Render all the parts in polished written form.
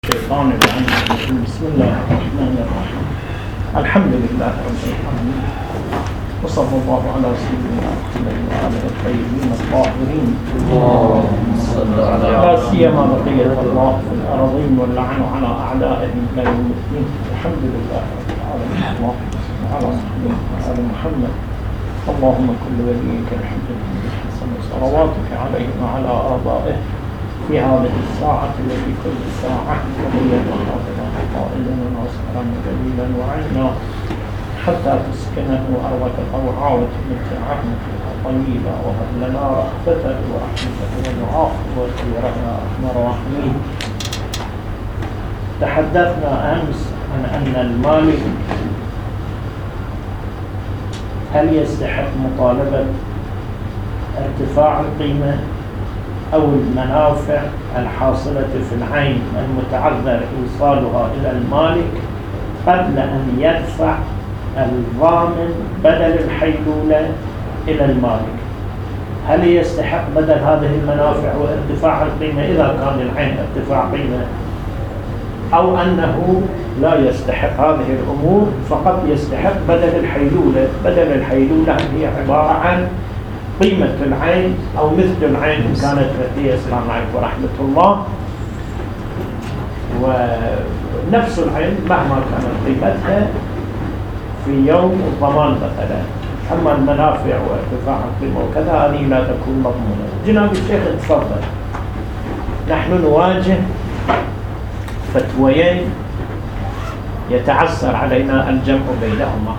الشيطان الرجيم. بسم الله الرحمن الرحيم. الحمد لله رب العالمين، وصلى الله على سيدنا محمد وآله الطيبين الطاهرين، لا سيما بقية الله في الأرضين واللعن على أعدائهم إلى يوم الدين. الحمد لله رب العالمين. اللهم صل على محمد وآل محمد. اللهم كل وليك الحمد لله حسن صلواتك عليه وعلى آبائه في هذه الساعة التي كل ساعة وليا وحافظا قائلا وناصرا ودليلا وعينا حتى تسكنه أرضك طوعا وتمتعه فيها طيبا، وهب لنا رأفتك ورحمتك ودعاءك وخيرا يا أرحم الراحمين. تحدثنا أمس عن أن المالك هل يستحق مطالبة ارتفاع القيمة أو المنافع الحاصلة في العين المتعذر إيصالها إلى المالك قبل أن يدفع الضامن بدل الحيلولة إلى المالك. هل يستحق بدل هذه المنافع وارتفاع القيمة إذا كان العين ارتفاع قيمة، أو أنه لا يستحق هذه الأمور فقط يستحق بدل الحيلولة؟ بدل الحيلولة هي عبارة عن قيمة العين أو مثل العين إن كانت رديئة. السلام عليكم ورحمة الله. ونفس العين مهما كانت قيمتها في يوم الضمان مثلا. أما المنافع وارتفاع القيمة وكذا هذه لا تكون مضمونة. جناب الشيخ تفضل. نحن نواجه فتويين يتعسر علينا الجمع بينهما.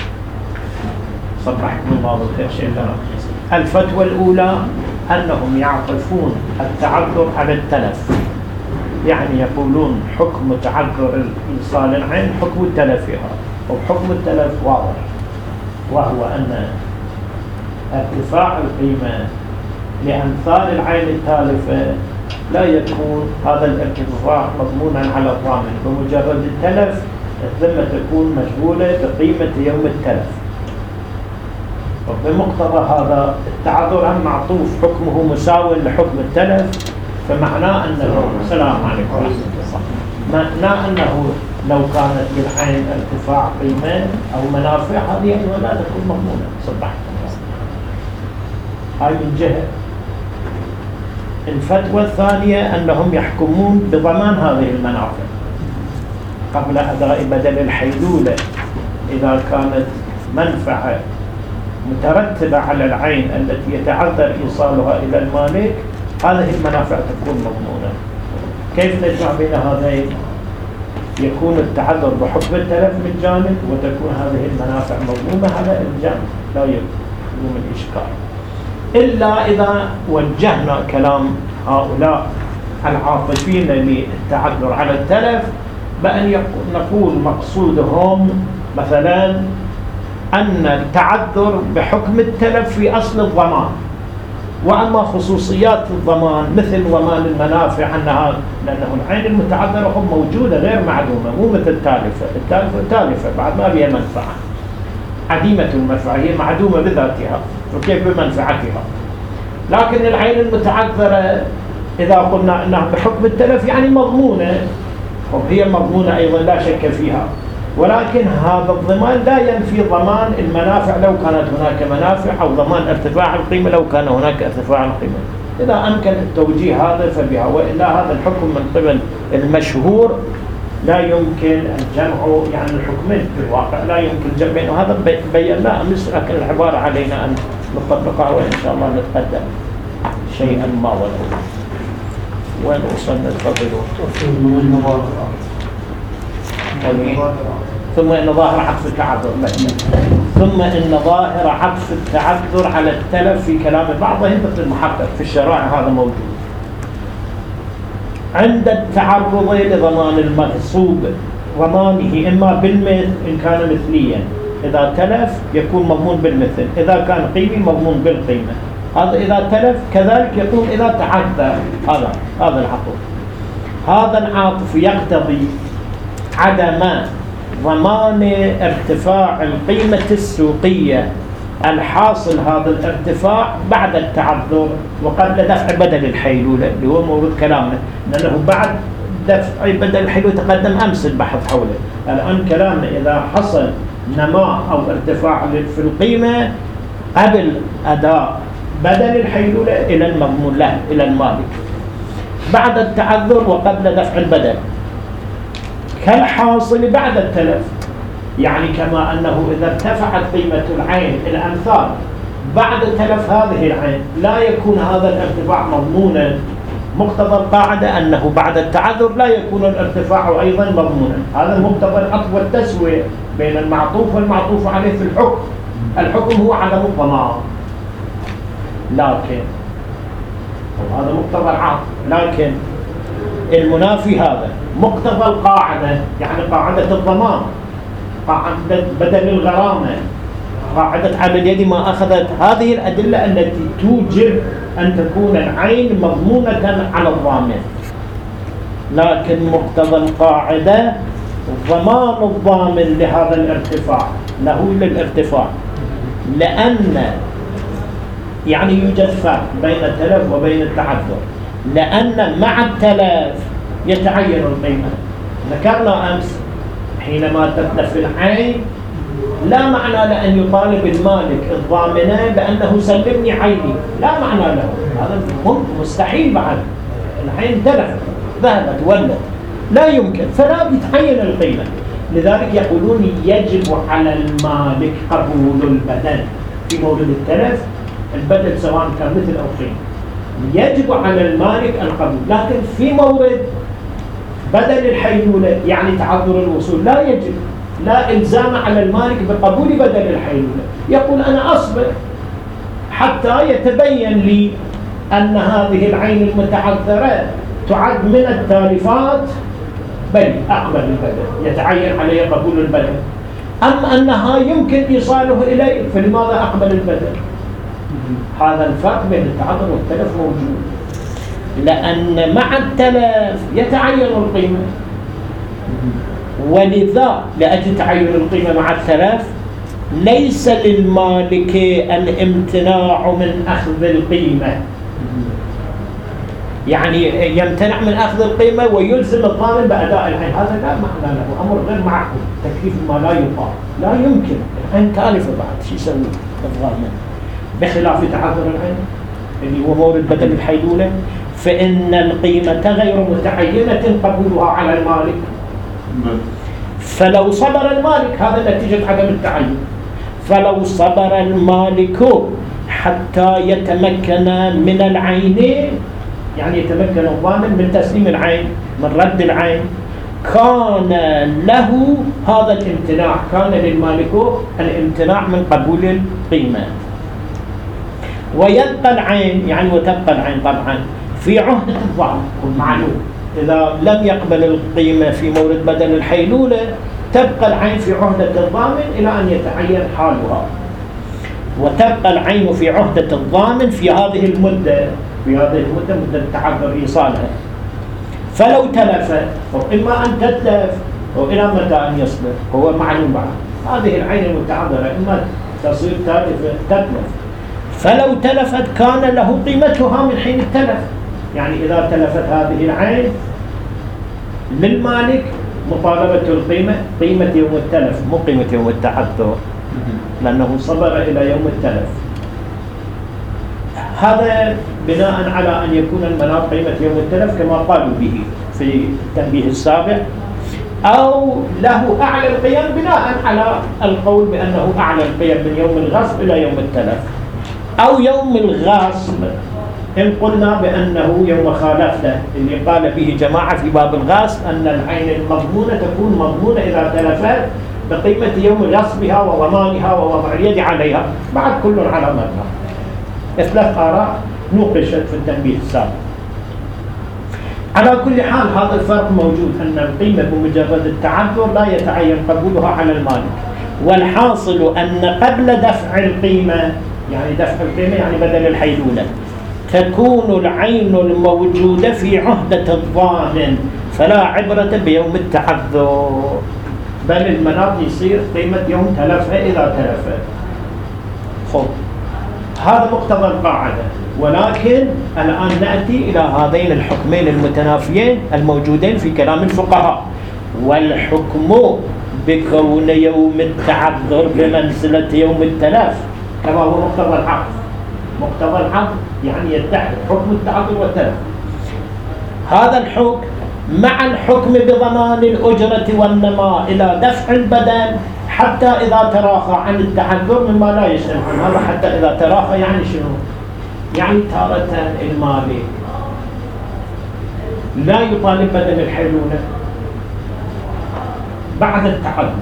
صبحكم الله بالخير شيخنا. الفتوى الأولى أنهم يعطفون التعذر على التلف، يعني يقولون حكم تعذر إيصال العين حكم تلفها، وحكم التلف واضح، وهو أن ارتفاع القيمة لأمثال العين التالفة لا يكون هذا الارتفاع مضمونا على الضامن. بمجرد التلف الذمة تكون مشغولة بقيمة يوم التلف، وبمقتضى هذا التعذر هم معطوف حكمه مساو لحكم التلف، فمعناه أنه السلام عليكم ورحمة الله، معناه أنه لو كانت للعين ارتفاع قيمة أو منافع هذه أيضا لا تكون مضمونة. صبحت هاي من جهة. الفتوى الثانية أنهم يحكمون بضمان هذه المنافع قبل أداء بدل الحيلولة. إذا كانت منفعة مترتبة على العين التي يتعذر إيصالها إلى المالك هذه المنافع تكون مضمونة. كيف نجمع بين هذين؟ يكون التعذر بحكم التلف من جانب وتكون هذه المنافع مضمونة على الجانب، لا يكون الإشكال. إلا إذا وجهنا كلام هؤلاء العاطفين للتعذر على التلف بأن نقول مقصودهم مثلا أن التعذر بحكم التلف في أصل الضمان، وأما خصوصيات الضمان مثل ضمان المنافع أنها لأنه العين المتعذرة هم موجودة غير معدومة، مو مثل التالفة. التالفة تالفة بعد ما بها منفعة، عديمة المنفعة، هي معدومة بذاتها وكيف بمنفعتها. لكن العين المتعذرة إذا قلنا أنها بحكم التلف يعني مضمونة، وهي مضمونة أيضا لا شك فيها، ولكن هذا الضمان لا ينفي ضمان المنافع لو كانت هناك منافع، أو ضمان ارتفاع القيمة لو كان هناك ارتفاع القيمة. إذا أمكن التوجيه هذا فبها، وإلا هذا الحكم من قبل المشهور لا يمكن الجمع، يعني الحكمين في الواقع لا يمكن الجمع بينه. هذا بينا أمس، لكن العبارة علينا أن نطبقها وإن شاء الله نتقدم شيئا ما ولا. وين وصلنا؟ تفضلوا. ثم إن ظاهر عطف التعذر ثم إن ظاهر عطف التعذر على التلف في كلام بعضهم مثل المحقق في الشرائع هذا موجود. عند التعرض لضمان المغصوب ضمانه إما بالمثل إن كان مثليا، إذا تلف يكون مضمون بالمثل، إذا كان قيمي مضمون بالقيمة. هذا إذا تلف، كذلك يكون إذا تعذر. هذا العطف. هذا العطف يقتضي عدم ضمان ارتفاع القيمة السوقية الحاصل هذا الارتفاع بعد التعذر وقبل دفع بدل الحيلولة اللي هو موضوع كلامنا، لأنه بعد دفع بدل الحيلولة تقدم أمس البحث حوله. الآن كلامنا إذا حصل نماء أو ارتفاع في القيمة قبل أداء بدل الحيلولة إلى المضمون له إلى المالك بعد التعذر وقبل دفع البدل، كالحاصل بعد التلف. يعني كما أنه إذا ارتفعت قيمة العين الأمثال بعد تلف هذه العين لا يكون هذا الارتفاع مضمونا، مقتضى القاعدة أنه بعد التعذر لا يكون الارتفاع أيضا مضمونا. هذا مقتضى العطف والتسوية بين المعطوف والمعطوف عليه في الحكم. الحكم هو عدم الضمان، لكن وهذا مقتضى العطف، لكن المنافي هذا مقتضى القاعدة، يعني قاعدة الضمان، قاعدة بدل الغرامة، قاعدة على اليد ما أخذت، هذه الأدلة التي توجب أن تكون العين مضمونة على الضامن. لكن مقتضى القاعدة ضمان الضامن لهذا الارتفاع له للارتفاع، لأن يعني يوجد فرق بين التلف وبين التعذر، لأن مع التلف يتعين القيمة. ذكرنا أمس حينما تتلف العين لا معنى لأن يطالب المالك الضامنة بأنه سلمني عيني، لا معنى له، هذا مستحيل. بعد العين تلفت ذهبت ولت لا يمكن، فلا يتعين القيمة. لذلك يقولون يجب على المالك قبول البدل في مورد التلف، البدل سواء كان مثل أو قيمة يجب على المالك القبول. لكن في مورد بدل الحيلولة يعني تعذر الوصول لا يجب، لا إلزام على المالك بقبول بدل الحيلولة. يقول أنا أصبر حتى يتبين لي أن هذه العين المتعذرة تعد من التالفات، بل أقبل البدل، يتعين علي قبول البدل. أم أنها يمكن إيصاله إليه، فلماذا أقبل البدل؟ هذا الفرق بين التعذر والتلف موجود، لأن مع التلف يتعين القيمة، ولذا لأجل تعين القيمة مع التلف ليس للمالك الامتناع من أخذ القيمة، يعني يمتنع من أخذ القيمة ويلزم الضامن بأداء العين، هذا لا معنى له، أمر غير معقول، تكليف ما لا يطاق، لا يمكن. العين تالفة بعد شو يسوي الضامن؟ بخلاف تعذر العين اللي هو مورد بدل الحيلولة، فإن القيمة غير متعينة قبولها على المالك. فلو صبر المالك، هذا نتيجة عدم التعين، فلو صبر المالك حتى يتمكن من العينين، يعني يتمكن الضامن من تسليم العين من رد العين، كان له هذا الامتناع، كان للمالك الامتناع من قبول القيمة. ويبقى العين، يعني وتبقى العين طبعا في عهدة الضامن، والمعلوم إذا لم يقبل القيمة في مورد بدل الحيلولة تبقى العين في عهدة الضامن إلى أن يتعين حالها، وتبقى العين في عهدة الضامن في هذه المدة، مدة التعذر إيصالها. فلو تلفت إما أن تتلف وإلى متى أن يصبر، هو معلوم بعد هذه العين المتعذرة إما تصير تتلف، فلو تلفت كان له قيمتها من حين التلف. يعني إذا تلفت هذه العين للمالك مطالبة القيمة، قيمة يوم التلف مو قيمة يوم التعذر، لأنه صبر إلى يوم التلف. هذا بناء على أن يكون المناط قيمة يوم التلف كما قالوا به في التنبيه السابع، أو له أعلى القيم بناء على القول بأنه أعلى القيم من يوم الغصب إلى يوم التلف، أو يوم الغاصب إن قلنا بأنه يوم خالفته، اللي قال به جماعة في باب الغاصب أن العين المضمونة تكون مضمونة إذا تلفت بقيمة يوم غصبها وضمانها ووضع اليد عليها، بعد كل على مبنى. ثلاث آراء نوقشت في التنبيه السابق. على كل حال هذا الفرق موجود، أن القيمة بمجرد التعذر لا يتعين قبولها على المالك، والحاصل أن قبل دفع القيمة، يعني دفع القيمة يعني بدل الحيلولة، تكون العين الموجودة في عهدة الضامن، فلا عبرة بيوم التعذر، بل المناط يصير قيمة يوم تلفها إذا تلفت. هذا مقتضى القاعدة. ولكن الآن نأتي إلى هذين الحكمين المتنافيين الموجودين في كلام الفقهاء. والحكم بكون يوم التعذر بمنزلة يوم التلاف كما هو مقتضى العقد. مقتضى العقد يعني يتحد حكم التعذر والتلف. هذا الحكم مع الحكم بضمان الأجرة والنماء إلى دفع البدن حتى إذا تراخى عن التعذر مما لا يسمع هذا. حتى إذا تراخى يعني شنو؟ يعني تارة المالك لا يطالب بدل الحيلولة بعد التعذر،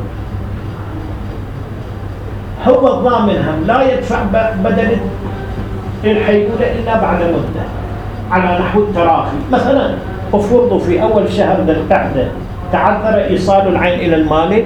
هو الضامن هم لا يدفع بدل الحيلولة إلا بعد مدة على نحو التراخي. مثلا افرضوا في أول شهر ذي القعدة تعذر إيصال العين إلى المالك،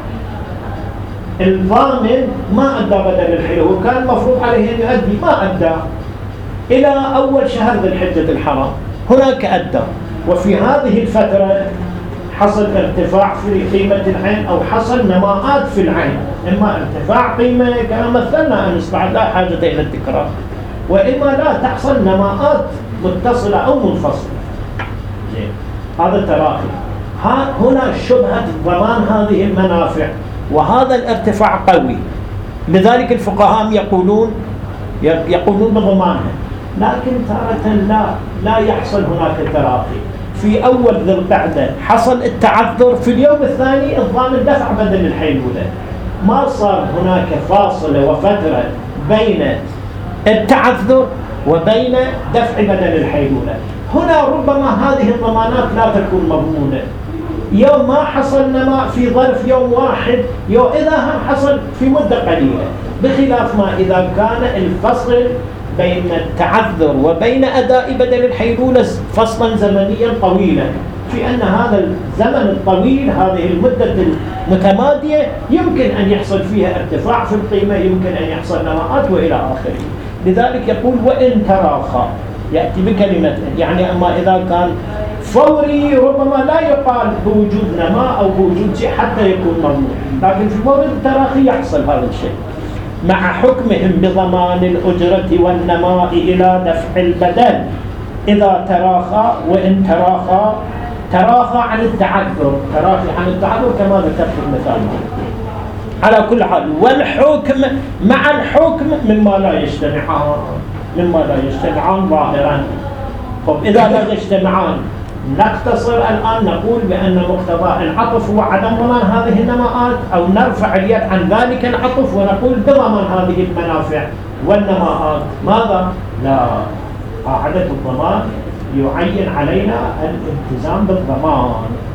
الضامن ما أدى بدل الحيلولة وكان مفروض عليه أن يؤدي، ما أدى إلى أول شهر ذي الحجة الحرام، هناك أدى. وفي هذه الفترة حصل ارتفاع في قيمة العين أو حصل نماءات في العين، إما ارتفاع قيمة كما مثلنا أمس بعد لا حاجة إلى التكرار، وإما لا تحصل نماءات متصلة أو منفصلة. هذا تراخي. هنا شبهة ضمان هذه المنافع، وهذا الارتفاع قوي، لذلك الفقهاء يقولون بضمانها. لكن تارة لا يحصل هناك تراخي. في أول ذي القعدة حصل التعذر، في اليوم الثاني الضامن دفع بدل الحيلولة، ما صار هناك فاصلة وفترة بين التعذر وبين دفع بدل الحيلولة. هنا ربما هذه الضمانات لا تكون مضمونة. يوم ما حصل نماء في ظرف يوم واحد، إذا هم حصل في مدة قليلة، بخلاف ما إذا كان الفصل بين التعذر وبين أداء بدل الحيلولة فصلا زمنيا طويلا، في أن هذا الزمن الطويل، هذه المدة المتمادية، يمكن أن يحصل فيها ارتفاع في القيمة، يمكن أن يحصل نماءات وإلى آخره. لذلك يقول وإن تراخى، يأتي بكلمة يعني. أما إذا كان فوري ربما لا يقال بوجود نماء أو بوجود شيء حتى يكون مضمون، لكن في مورد التراخي يحصل هذا الشيء مع حكمهم بضمان الأجرة والنماء إلى دفع البدل إذا تراخى. وإن تراخى عن التعذر، تراخي عن التعذر كما ذكرت في المثال. على كل حال والحكم مع الحكم مما لا يجتمعان ظاهرا. طب إذا لا يجتمعان نقتصر الآن نقول بأن مقتضى العطف هو عدم ضمان هذه النماءات، أو نرفع اليد عن ذلك العطف ونقول بضمان هذه المنافع والنماءات. ماذا؟ لا، قاعدة الضمان يعين علينا الالتزام بالضمان.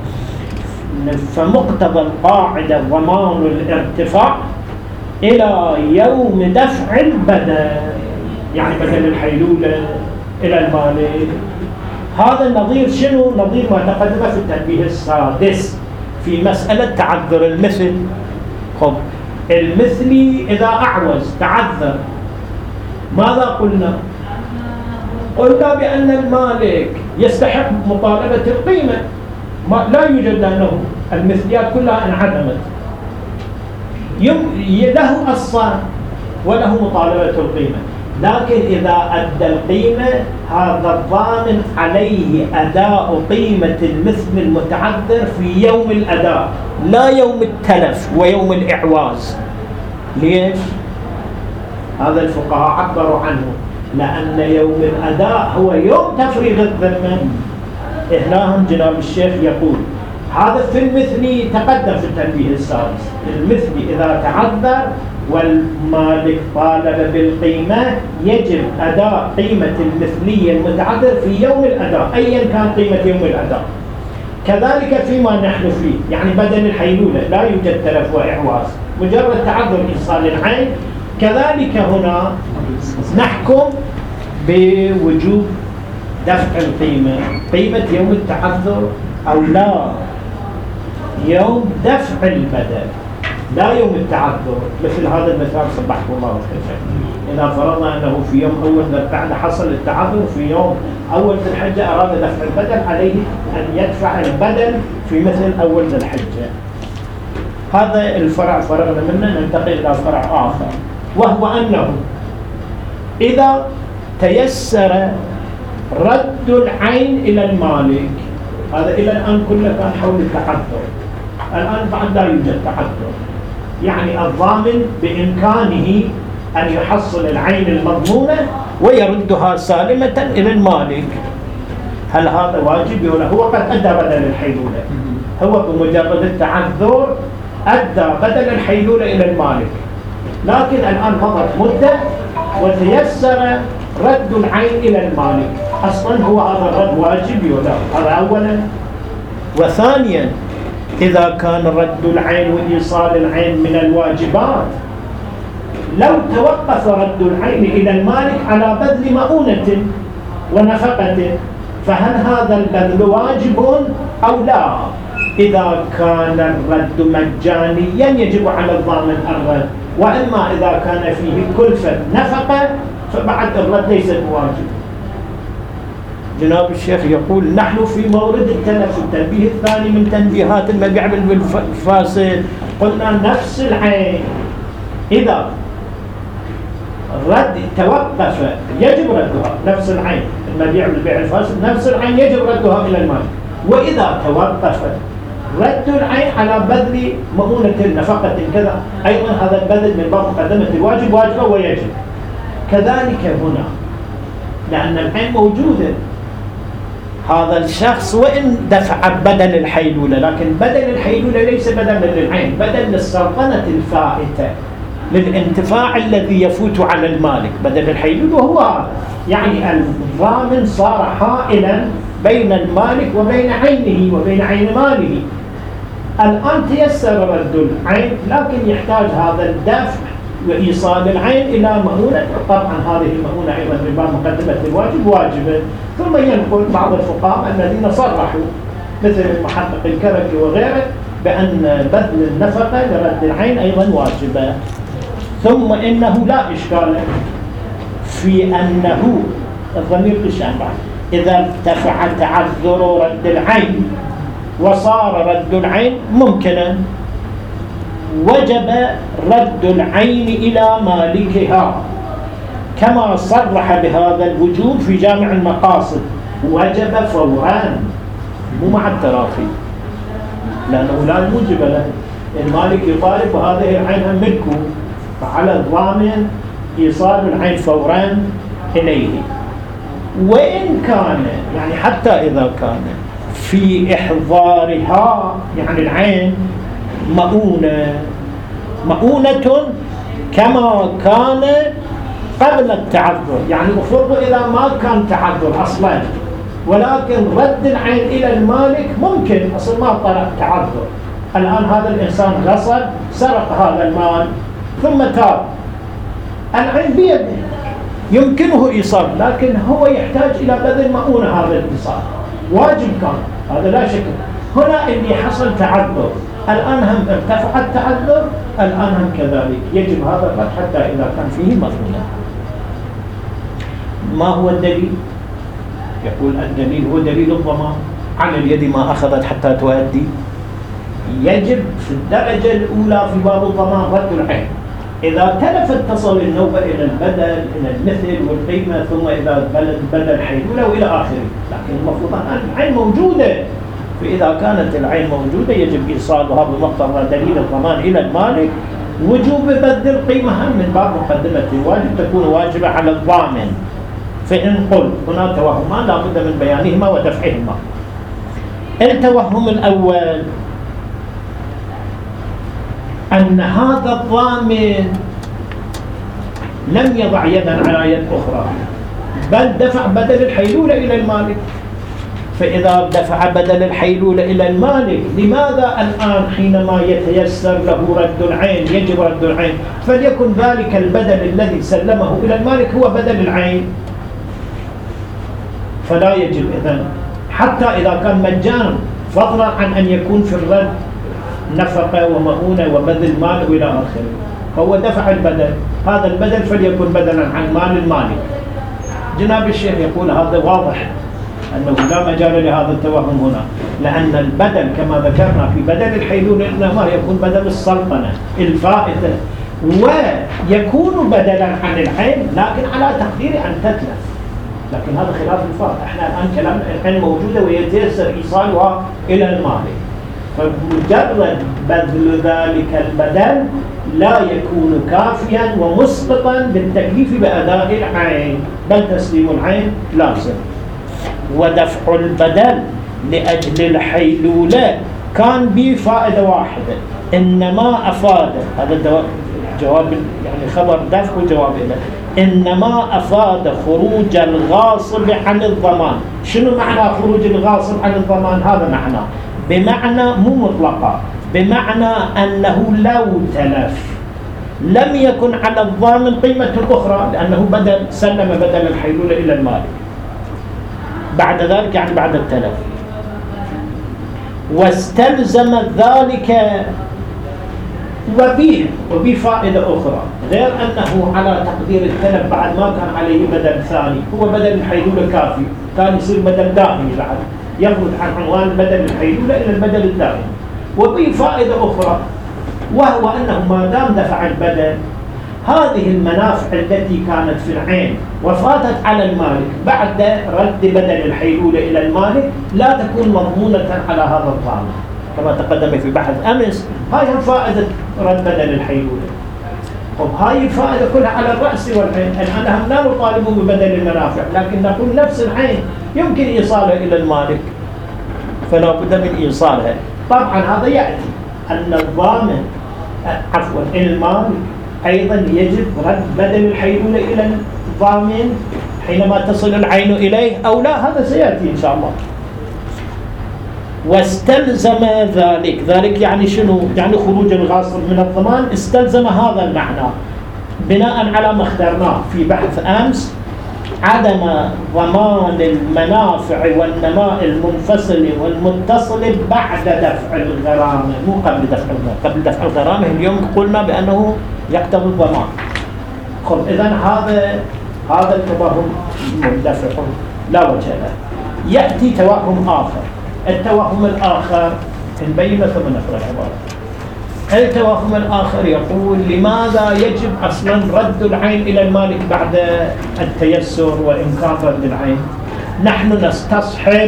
فمقتضى القاعدة ضمان الارتفاع إلى يوم دفع البدل، يعني بدل الحيلولة إلى المالك. هذا النظير شنو؟ نظير ما تقدم في التنبيه السادس في مسألة تعذر المثل. خب المثلي إذا أعوز تعذر ماذا قلنا؟ قلنا بأن المالك يستحق مطالبة القيمة، لا يوجد لأنه المثليات كلها انعدمت، له أصلا وله مطالبة القيمة. لكن إذا أدى القيمة هذا الضامن عليه أداء قيمة المثل المتعذر في يوم الأداء، لا يوم التلف ويوم الإعواز. ليش؟ هذا الفقهاء عبروا عنه لأن يوم الأداء هو يوم تفريغ الذمة. إهلاهم جناب الشيخ يقول هذا في المثلي تقدم في التنبيه السادس. المثلي إذا تعذر والمالك طالب بالقيمة يجب أداء قيمة المثلية المتعذر في يوم الأداء أيا كان قيمة يوم الأداء. كذلك فيما نحن فيه، يعني بدل الحيلولة لا يوجد تلف وإعواز، مجرد تعذر إيصال العين. كذلك هنا نحكم بوجوب دفع القيمة، قيمة يوم التعذر أو لا يوم دفع البدل، لا يوم التعذر. مثل هذا المثال صبحكم الله خير. إذا فرضنا أنه في يوم أول ذي القعدة حصل التعذر، في يوم أول ذي الحجة أراد دفع البدل، عليه أن يدفع البدل في مثل أول ذي الحجة. هذا الفرع فرغنا منه، ننتقل إلى فرع آخر، وهو أنه إذا تيسر رد العين إلى المالك، هذا إلى الآن كله كان حول التعذر، الآن بعد لا يوجد تعذر، يعني الضامن بإمكانه أن يحصل العين المضمونة ويردها سالمة إلى المالك. هل هذا واجب ولا هو قد أدى بدل الحيلولة؟ هو بمجرد التعذر أدى بدل الحيلولة إلى المالك، لكن الآن مضت مدة وتيسر رد العين إلى المالك. أصلا هو هذا الرد واجب ولا؟ هذا أولا. وثانيا إذا كان رد العين وإيصال العين من الواجبات، لو توقف رد العين إلى المالك على بذل مؤونة ونفقة، فهل هذا البذل واجب أو لا؟ إذا كان الرد مجانيا يجب على الضامن الرد، وإما إذا كان فيه كلفة نفقة فبعد الرد ليس بواجب. جناب الشيخ يقول نحن في مورد التلف، التنبيه الثاني من تنبيهات المبيع بالفاسد، قلنا نفس العين إذا رد توقف يجب ردها، نفس العين المبيع بالبيع الفاسد نفس العين يجب ردها إلى المال. وإذا توقف رد العين على بذل مؤونة نفقة كذا، أيضا هذا البذل من باب مقدمة الواجب واجبة ويجب. كذلك هنا لأن العين موجودة، هذا الشخص وإن دفع بدل الحيلولة، لكن بدل الحيلولة ليس بدلا للعين، بدل للسلطنة الفائتة، للانتفاع الذي يفوت على المالك. بدل الحيلولة هو هذا، يعني الضامن صار حائلا بين المالك وبين عينه وبين عين ماله. الآن تيسر رد العين، لكن يحتاج هذا الدفع وإيصال العين إلى مؤونة. طبعا هذه المؤونة أيضا من باب مقدمة الواجب واجبة. ثم ينقل بعض الفقهاء الذين صرحوا مثل المحقق الكركي وغيره بأن بذل النفقة لرد العين أيضا واجبة. ثم إنه لا إشكال في أنه الضمير بالشأن بعد إذا ارتفع تعذر رد العين وصار رد العين ممكنا، وجب رد العين إلى مالكها كما صرح بهذا الوجوب في جامع المقاصد، وجب فورا مو مع التراخي، لأنه لا موجب له. المالك يطالب وهذه العين هم ملكه، فعلى الضامن إيصال العين فورا إليه. وإن كان يعني حتى إذا كان في إحضارها يعني العين مؤونة كما كان قبل التعذر، يعني المفروض إذا ما كان تعذر أصلا ولكن رد العين إلى المالك ممكن، أصلا ما طلع تعذر. الآن هذا الإنسان غصب سرق هذا المال ثم تاب، العين بيده يمكنه إيصال، لكن هو يحتاج إلى بذل مؤونة هذا الإيصال واجب كان، هذا لا شك. هنا اللي حصل تعذر، الآن هم ارتفع التعذر، الآن هم كذلك يجب هذا الرد حتى إذا كان فيه مؤونة. ما هو الدليل؟ يقول الدليل هو دليل الضمان، على اليد ما أخذت حتى تؤدي. يجب في الدرجة الأولى في باب الضمان رد العين، إذا تلفت تصل النوبة إلى البدل إلى المثل والقيمة، ثم إذا بدل حيلولة وإلى آخره. لكن المفروض أن العين موجودة، فإذا كانت العين موجودة يجب إيصالها بمقتضى دليل الضمان إلى المالك. وجوب بذل القيمة هم من باب مقدمة الواجب تكون واجبة على الضامن. فإن قل هنا توهمان لا بد من بيانهما ودفعهما. التوهم الأول أن هذا الضامن لم يضع يدا على يد أخرى، بل دفع بدل الحيلولة إلى المالك. فإذا دفع بدل الحيلولة إلى المالك، لماذا الآن حينما يتيسر له رد العين يجب رد العين؟ فليكن ذلك البدل الذي سلمه إلى المالك هو بدل العين، فلا يجب إذن حتى إذا كان مجانا، فضلا عن أن يكون في الرد نفقة ومؤونة وبذل مال وإلى آخره. هو دفع البدل، هذا البدل فليكن بدلا عن مال المالك. جناب الشيخ يقول هذا واضح أنه لا مجال لهذا التوهم هنا، لأن البدل كما ذكرنا في بدل الحيلولة إنما يكون بدل السلطنة الفائتة، ويكون بدلا عن العين لكن على تقدير أن تتلف. لكن هذا خلاف الفرق. احنا الآن كلامنا الحين موجودة ويتيسر إيصالها إلى المالك، فمجرد بذل ذلك البدل لا يكون كافيا ومسقطا بالتكليف بأداء العين، بل تسليم العين لازم. ودفع البدل لأجل الحيلولة كان به فائدة واحدة، إنما أفاد، هذا جواب يعني خبر دفع وجواب له، إنما أفاد خروج الغاصب عن الضمان. شنو معنى خروج الغاصب عن الضمان؟ هذا معناه، بمعنى مو مطلقة، بمعنى أنه لو تلف لم يكن على الضامن قيمة أخرى، لأنه سلم بدل الحيلولة إلى المالك بعد ذلك، يعني بعد التلف، واستلزم ذلك وبه فائدة أخرى، غير أنه على تقدير التلف بعد ما كان عليه بدل ثاني، هو بدل الحيلولة كافي، كان يصير بدل دائمي بعد، يخرج عن عنوان بدل الحيلولة إلى البدل الدائمي. وبه فائدة أخرى، وهو أنه ما دام دفع البدل، هذه المنافع التي كانت في العين وفاتت على المالك بعد رد بدل الحيلولة إلى المالك لا تكون مضمونة على هذا الضامن، كما تقدم في بحث أمس. هاي هم فائدة رد بدل الحيلولة. هاي الفائدة كلها على الرأس والعين. الآن هم لا نطالب ببدل المنافع، لكن نقول نفس العين يمكن إيصالها إلى المالك، فلا بد من إيصالها. طبعا هذا يأتي أن الضامن المالك أيضا يجب رد بدل الحيلولة إلى الضامن حينما تصل العين إليه أو لا، هذا سيأتي إن شاء الله. واستلزم ذلك يعني شنو؟ يعني خروج الغاصب من الضمان استلزم هذا المعنى بناء على ما اخترناه في بحث أمس، عدم ضمان المنافع والنماء المنفصل والمتصل بعد دفع الغرامة، مو قبل دفع الغرامة. قبل دفع الغرامة اليوم قلنا بأنه يقتضي الضمان. إذن هذا التوهم مندفع لا وجه له. يأتي توهم آخر. التوهم الآخر نبينه ثم نقرأ العبارة. التوهم الآخر يقول لماذا يجب أصلا رد العين إلى المالك بعد التيسر وإمكان رد العين؟ نحن نستصحب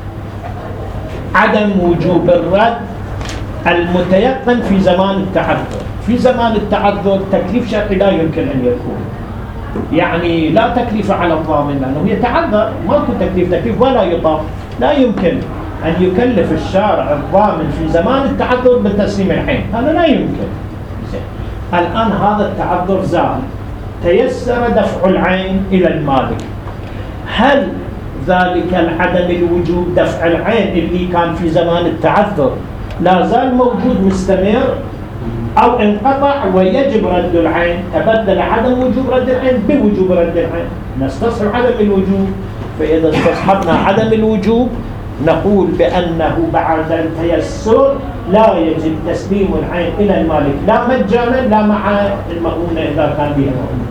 عدم وجوب الرد المتيقن في زمان التعذر. في زمان التعذر تكليف شرعي لا يمكن أن يكون، يعني لا تكليف على الضامن لأنه يتعذر، ماكو تكليف ولا يطاق. لا يمكن أن يكلف الشارع الضامن في زمان التعذر بتسليم العين، هذا لا يمكن. الآن هذا التعذر زال، تيسر دفع العين إلى المالك. هل ذلك العدم الوجوب دفع العين اللي كان في زمان التعذر لا زال موجود مستمر أو انقطع ويجب رد العين؟ تبدل عدم وجوب رد العين بوجوب رد العين، نستصحب عدم الوجوب. فإذا استصحبنا عدم الوجوب نقول بأنه بعد التيسر لا يجب تسليم العين إلى المالك، لا مجانا لا مع المؤونة إذا كان بها مؤونة.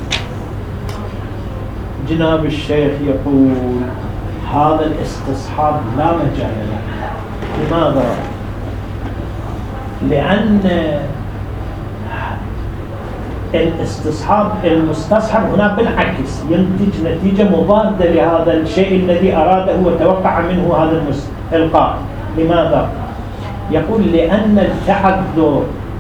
جناب الشيخ يقول هذا الاستصحاب لا مجال له. لماذا؟ لأن الاستصحاب المستصحب هنا بالعكس ينتج نتيجة مضادة لهذا الشيء الذي أراده وتوقع منه هذا القائل. لماذا؟ يقول لأن التعذر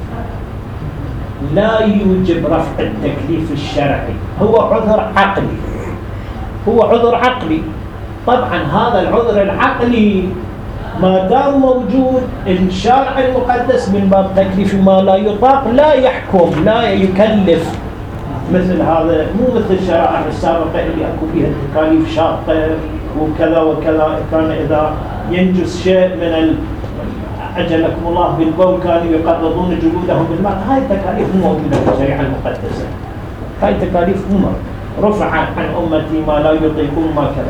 لا يوجب رفع التكليف الشرعي، هو عذر عقلي، هو عذر عقلي. طبعا هذا العذر العقلي ما دام موجود، الشارع المقدس من باب تكليف ما لا يطاق لا يحكم، لا يكلف مثل هذا، مو مثل الشرائع السابقة اللي أكو فيها تكاليف شاقة وكذا وكذا. كان إذا ينجز شيء من أجلكم الله بالبول كانوا يقرضون جلودهم بالماء. هاي التكاليف مو موجودة في الشريعة المقدسة، هاي تكاليف رفع عن أمتي ما لا يطيقون ما كذا.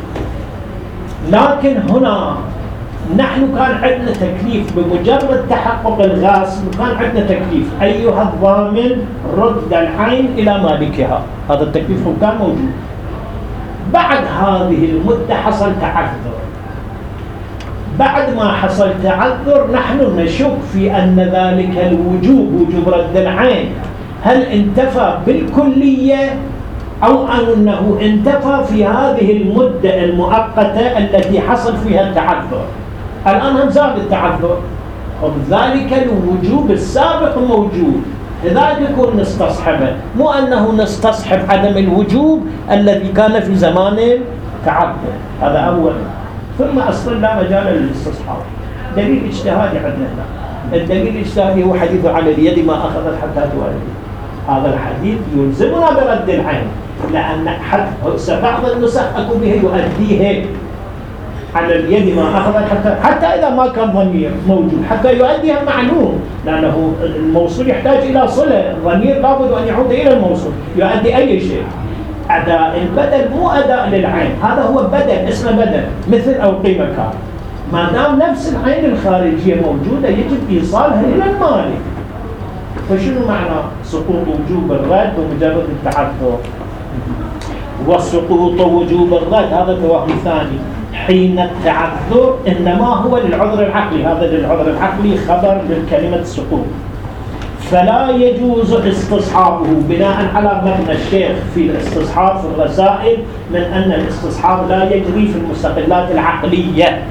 لكن هنا نحن كان عندنا تكليف بمجرد تحقق الغاصب، كان عندنا تكليف أيها الضامن رد العين إلى مالكها، هذا التكليف كان موجود. بعد هذه المدة حصل تعذر، بعد ما حصل تعذر نحن نشك في أن ذلك الوجوب، وجوب رد العين، هل انتفى بالكلية أو أنه انتفى في هذه المدة المؤقتة التي حصل فيها التعذر. الآن هم زاد التعذر، وبذلك الوجوب السابق موجود، لذلك يكون نستصحبه، مو أنه نستصحب عدم الوجوب الذي كان في زمان التعذر. هذا أول. ثم أصلا لا مجال للاستصحاب. دليل اجتهادي عندنا هنا. الدليل الاجتهادي هو حديث على اليد ما أخذت حتى تؤدي. هذا الحديث يلزمنا برد العين، لأن حتى بعض النسخ أكو به يؤديه على اليد ما أخذت حتى إذا ما كان ضمير موجود حتى يؤديها معلوم، لأنه الموصول يحتاج إلى صلة، الضمير لابد أن يعود إلى الموصول يؤدي أي شيء. أداء البدل مو أداء للعين، هذا هو بدل، اسمه بدل، مثل أو قيمة كان. ما دام نفس العين الخارجية موجودة يجب إيصالها إلى المالك. فشنو معنى سقوط وجوب الرد بمجرد التعذر؟ وسقوط وجوب الرد هذا توهم ثاني. حين التعذر إنما هو للعذر العقلي، هذا للعذر العقلي خبر للكلمة السقوط، فلا يجوز استصحابه بناء على مبنى الشيخ في الاستصحاب في الرسائل من أن الاستصحاب لا يجري في المستقلات العقلية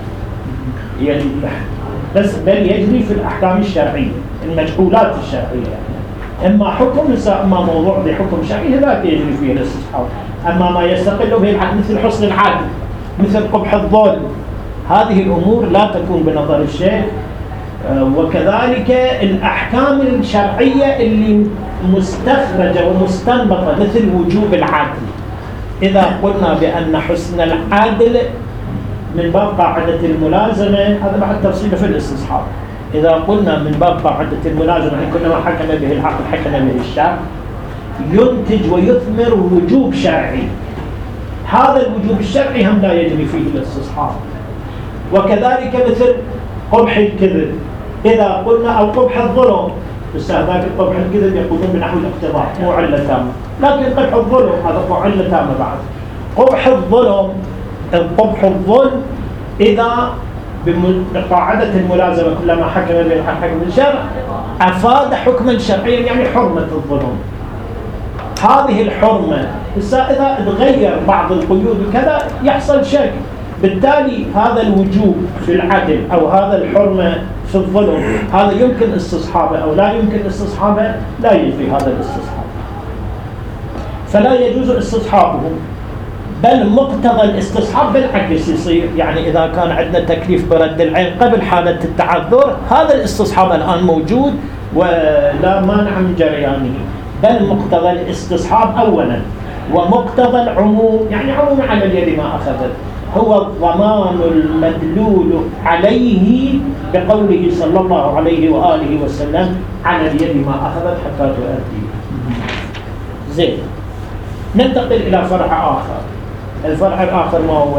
بس، بل يجري في الأحكام الشرعية المجهولات الشرعية. إما حكم أما موضوع بحكم شرعي لا يجري فيه الاستصحاب. أما ما يستقل به العقل مثل حسن العدل، مثل قبح الظلم، هذه الأمور لا تكون بنظر الشيخ. وكذلك الأحكام الشرعية اللي مستخرجة ومستنبطة مثل وجوب العدل. إذا قلنا بأن حسن العدل من باب قاعدة الملازمة، هذا بعد تفصيله في الاستصحاب. إذا قلنا من باب قاعدة الملازمة يعني كل ما حكم به العقل حكم به الشرع، ينتج ويثمر وجوب شرعي. هذا الوجوب الشرعي هم لا يجري فيه الاستصحاب. وكذلك مثل قبح الكذب إذا قلنا أو قبح الظلم، بس هذاك قبح الكذب يقولون بنحو الاقتضاء مو علة تامة، لكن قبح الظلم هذا مو علة تامة بعد. قبح الظلم، قبح الظلم إذا بقاعدة الملازمة كلما حكم بالحكم بالشرع أفاد حكما شرعيا يعني حرمة الظلم. هذه الحرمة إذا تغير بعض القيود وكذا يحصل شك، بالتالي هذا الوجوب في العدل أو هذا الحرمة في الظلم هذا يمكن استصحابه أو لا يمكن استصحابه، لا يجري هذا الاستصحاب، فلا يجوز استصحابه. بل مقتضى الاستصحاب بالعكس يصير، يعني إذا كان عندنا تكليف برد العين قبل حالة التعذر هذا الاستصحاب الآن موجود ولا مانع من جريانه. بل مقتضى الاستصحاب أولا، ومقتضى العموم يعني عموم على اليد ما أخذت هو الضمان المدلول عليه بقوله صلى الله عليه وآله وسلم على اليد ما أخذت حتى تؤدي. زين، ننتقل إلى فرع آخر. الفرع الآخر ما هو؟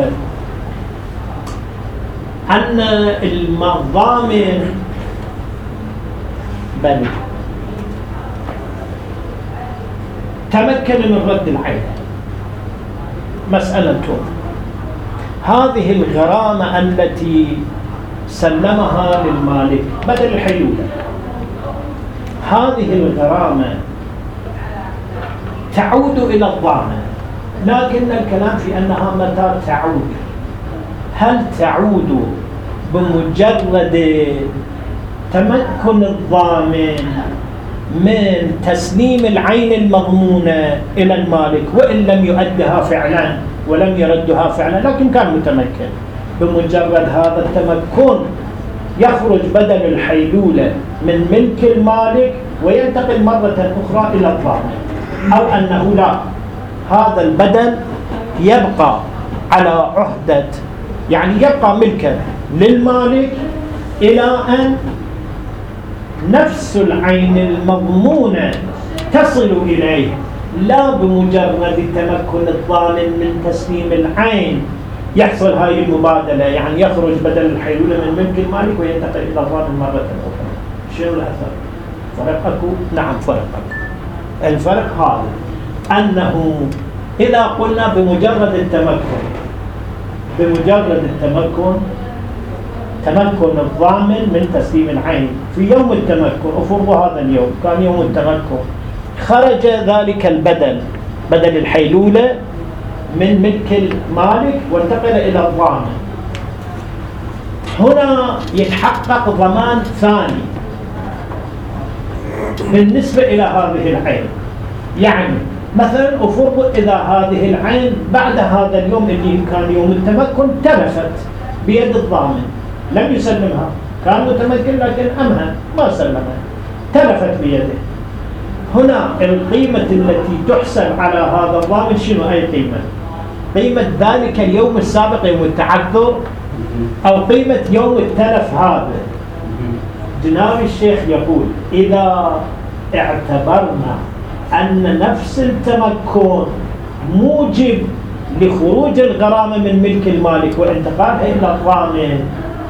أن الضامن بل تمكن من رد العين. مسألة هذه الغرامة التي سلمها للمالك بدل الحيلولة، هذه الغرامة تعود إلى الضامن، لكن الكلام في أنها متى تعود. هل تعود بمجرد تمكن الضامن من تسليم العين المضمونة إلى المالك وإن لم يؤدها فعلا ولم يردها فعلا لكن كان متمكن، بمجرد هذا التمكن يخرج بدل الحيلولة من ملك المالك وينتقل مرة أخرى إلى الضامن، أو أنه لا، هذا البدل يبقى على عهدة يعني يبقى ملكا للمالك إلى أن نفس العين المضمونة تصل إليه، لا بمجرد تمكن الضامن من تسليم العين يحصل هاي المبادلة، يعني يخرج بدل الحيلولة من ملك المالك وينتقل إلى الضامن مرة أخرى. شنو الأثر؟ فرق أكو؟ نعم فرق أكو. الفرق هذا أنه إذا قلنا بمجرد التمكن، تمكن الضامن من تسليم العين في يوم التمكن، أفرض هذا اليوم كان يوم التمكن، خرج ذلك البدل بدل الحيلولة من ملك المالك وانتقل إلى الضامن. هنا يتحقق ضمان ثاني بالنسبة إلى هذه العين. يعني مثلا أفرض إذا هذه العين بعد هذا اليوم اللي كان يوم التمكن تلفت بيد الضامن، لم يسلمها، كان متمكن لكن أمها ما سلمها، تلفت بيده. هنا القيمة التي تحسب على هذا الضامن شنو؟ أي قيمة؟ قيمة ذلك اليوم السابق يوم التعذر أو قيمة يوم التلف هذا؟ جناب الشيخ يقول إذا اعتبرنا أن نفس التمكن موجب لخروج الغرامة من ملك المالك وانتقالها إلى الضامن،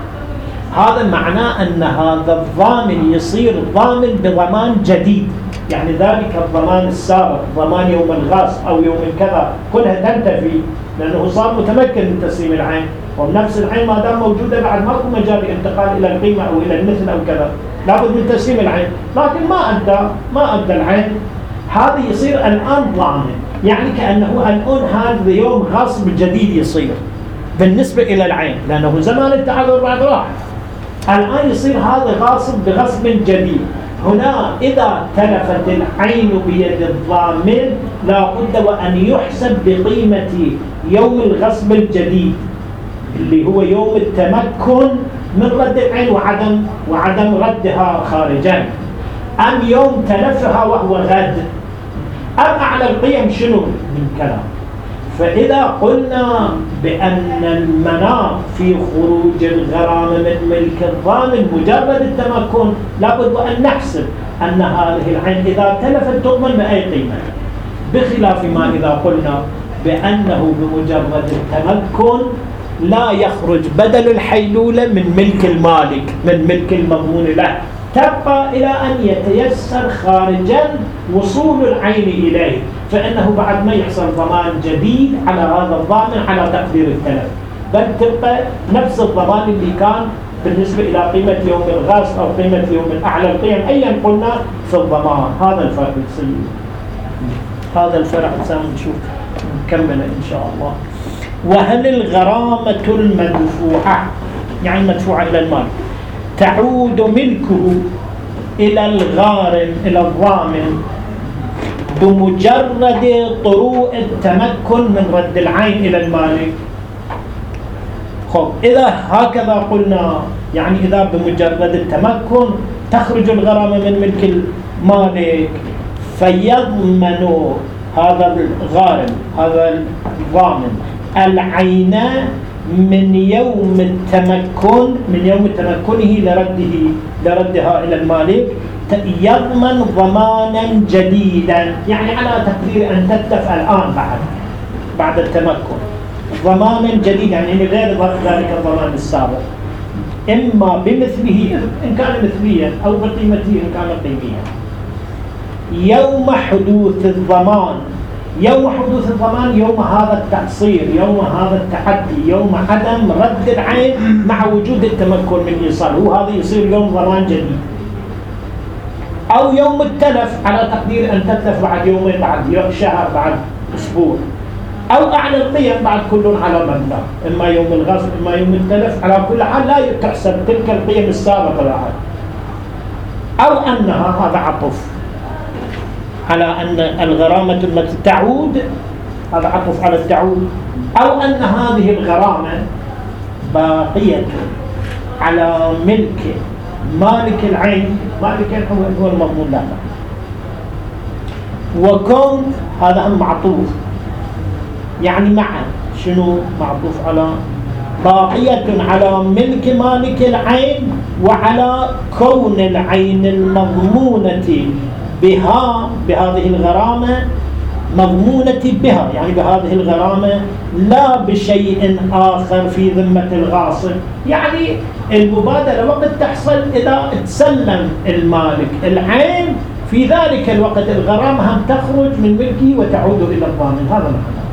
هذا معناه أن هذا الضامن يصير ضامن بضمان جديد. يعني ذلك الضمان السابق، ضمان يوم الغاص أو يوم الكذا، كلها تنتفي لأنه صار متمكن من تسليم العين، ونفس العين ما دام موجودة بعد ماكو مجال للانتقال إلى القيمة أو إلى المثل أو كذا، لابد من تسليم العين، لكن ما أدى العين، هذا يصير الآن ضامن. يعني كأنه الآن هذا يوم غصب جديد يصير بالنسبة إلى العين، لأنه زمان التعذر بعد راح، الآن يصير هذا غاصب بغصب جديد. هنا إذا تلفت العين بيد الضامن لا بد وأن يحسب بقيمة يوم الغصب الجديد اللي هو يوم التمكن من رد العين وعدم ردها خارجا، أم يوم تلفها وهو غد، أم أعلى القيم شنو من كلام. فإذا قلنا بأن المناط في خروج الغرامة من ملك الضامن مجرد التمكن، لابد أن نحسب أن هذه العين إذا تلفت تضمن بأي قيمة، بخلاف ما إذا قلنا بأنه بمجرد التمكن لا يخرج بدل الحيلولة من ملك المالك، من ملك المضمون له، تبقى إلى أن يتيسر خارجا وصول العين إليه، فإنه بعد ما يحصل ضمان جديد على هذا الضامن على تقدير التلف، بل تبقى نفس الضمان اللي كان بالنسبة إلى قيمة يوم الغاص أو قيمة يوم الأعلى القيم أيا قلنا في الضمان. هذا الفرق السيد، هذا الفرق سنشوف نكمل إن شاء الله. وهل الغرامة المدفوعة يعني المدفوعة إلى المال تعود ملكه إلى الغارم إلى الضامن بمجرد طروء التمكن من رد العين إلى المالك؟ خب إذا هكذا قلنا، يعني إذا بمجرد التمكن تخرج الغرامة من ملك المالك، فيضمن هذا الغارم هذا الضامن العين من يوم التمكن، من يوم تمكنه لردها إلى المالك، يضمن ضمانا جديدا، يعني على تقدير أن تتلف الآن بعد التمكن ضمانا جديدا، يعني غير ذلك الضمان السابق، إما بمثله إن كان مثليا أو بقيمته إن كان قيميا. يوم حدوث الضمان، يوم حدوث الضمان يوم هذا التقصير، يوم هذا التحدي، يوم عدم رد العين مع وجود التمكن من إيصال، هو هذا يصير يوم ضمان جديد. أو يوم التلف على تقدير أن تتلف بعد يومين، بعد شهر، بعد أسبوع، أو أعلى القيم بعد كل على مبلغ، إما يوم الغصب إما يوم التلف، على كل حال لا تحسب تلك القيم السابقة بعد. أو أنها هذا عطف على أن الغرامة التي تعود، هذا عطف على التعود، أو أن هذه الغرامة باقية على ملك مالك العين، مالك العين هو المضمون له، وكون هذا معطوف، يعني معا شنو معطوف على باقية على ملك مالك العين وعلى كون العين المضمونة بها بهذه الغرامة، مضمونة بها يعني بهذه الغرامة، لا بشيء آخر في ذمة الغاصب. يعني المبادلة وقت تحصل إذا تسلم المالك العين، في ذلك الوقت الغرامة هم تخرج من ملكه وتعود إلى الضامن. هذا معنى.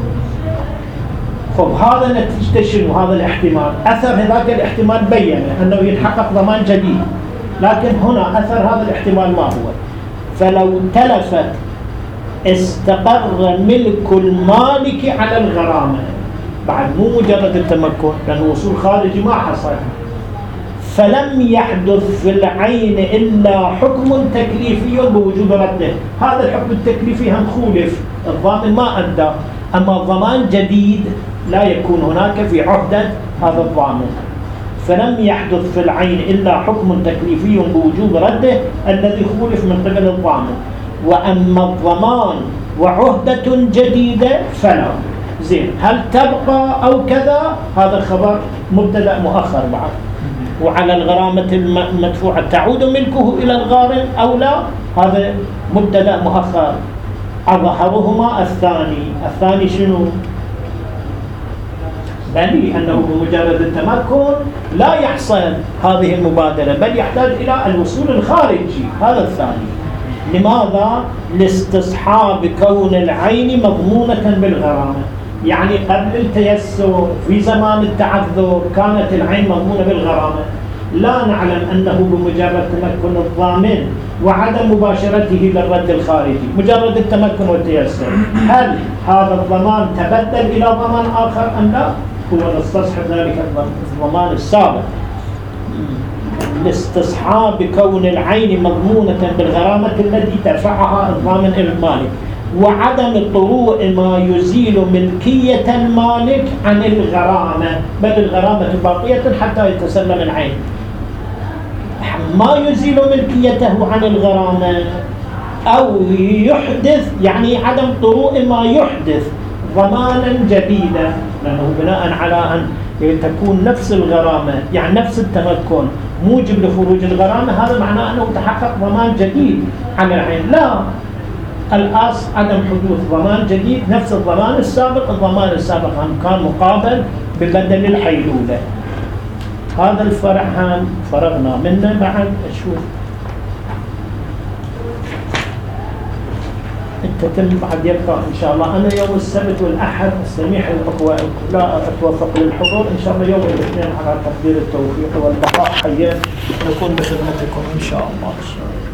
خب هذا نتيجة شنو؟ هذا الاحتمال، أثر هذاك الاحتمال بيّن أنه يتحقق ضمان جديد، لكن هنا أثر هذا الاحتمال ما هو؟ فلو تلفت استقر ملك المالك على الغرامة، بعد مو مجرد التمكن، لأن وصول خارجي ما حصل. فلم يحدث في العين إلا حكم تكليفي بوجوب رده. هذا الحكم التكليفي هم خولف، الضامن ما أدى، أما الضمان جديد لا يكون هناك في عهدة هذا الضامن. فلم يحدث في العين إلا حكم تكليفي بوجوب رده الذي خولف من قبل الضامن. وأما الضمان وعهدة جديدة فلا. زين، هل تبقى أو كذا؟ هذا خبر مبتدأ مؤخر بعد. وعلى الغرامة المدفوعة تعود ملكه إلى الغارم أو لا؟ هذا مبتدأ مؤخر. أظهرهما الثاني شنو؟ بل أنه بمجرد التمكن لا يحصل هذه المبادلة، بل يحتاج إلى الوصول الخارجي. هذا الثاني. لماذا؟ لاستصحاب كون العين مضمونة بالغرامة. يعني قبل التيسر في زمان التعذر كانت العين مضمونة بالغرامة، لا نعلم أنه بمجرد تمكن الضامن وعدم مباشرته للرد الخارجي، مجرد التمكن والتيسر، هل هذا الضمان تبدل إلى ضمان آخر أم لا؟ هو نستصحب ذلك الضمان السابق. لاستصحاب كون العين مضمونة بالغرامة التي دفعها الضامن إلى المالك، وعدم طروء ما يزيل ملكية المالك عن الغرامة، بل الغرامة باقية حتى يتسلم العين. ما يزيل ملكيته عن الغرامة أو يحدث، يعني عدم طروء ما يحدث ضمانا جديدا، لأنه بناء على أن تكون نفس الغرامة يعني نفس التمكن موجب لخروج الغرامة، هذا معناه أنه تحقق ضمان جديد عن العين. لا، الأصل عدم حدوث ضمان جديد، نفس الضمان السابق. الضمان السابق كان مقابل ببدل الحيلولة. هذا الفرع هم فرغنا منه. بعد أشوف التتم بعد يبقى إن شاء الله. أنا يوم السبت والأحد سميح الأخوة لا أتوفق للحضور، إن شاء الله يوم الاثنين على تقدير التوفيق والبقاء حيا نكون بخدمتكم إن شاء الله.